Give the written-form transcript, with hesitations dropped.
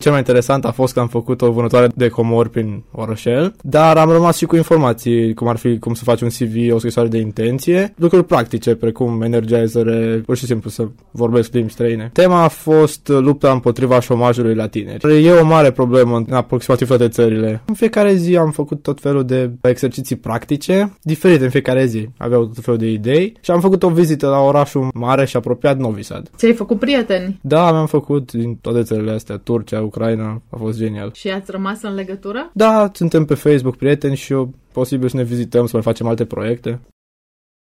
Cel mai interesant a fost că am făcut o vânătoare de comori prin orășel, dar am rămas și cu informații, cum ar fi cum să faci un CV, o scrisoare de intenție, lucruri practice, precum energizere, pur și simplu să vorbesc limbi străine. Tema a fost lupta împotriva șomajului la tineri. E o mare problemă în aproximativ toate țările. În fiecare zi am făcut tot felul de exerciții practice, diferite în fiecare zi. Aveau tot felul de idei și am făcut o vizită la orașul mare și apropiat Novi Sad. Ți-ai făcut prieteni? Da, mi-am făcut din toate țările astea, Turcia, Ucraina, a fost genial. Și ați rămas în legătură? Da, suntem pe Facebook prieteni și posibil să ne vizităm, să mai facem alte proiecte.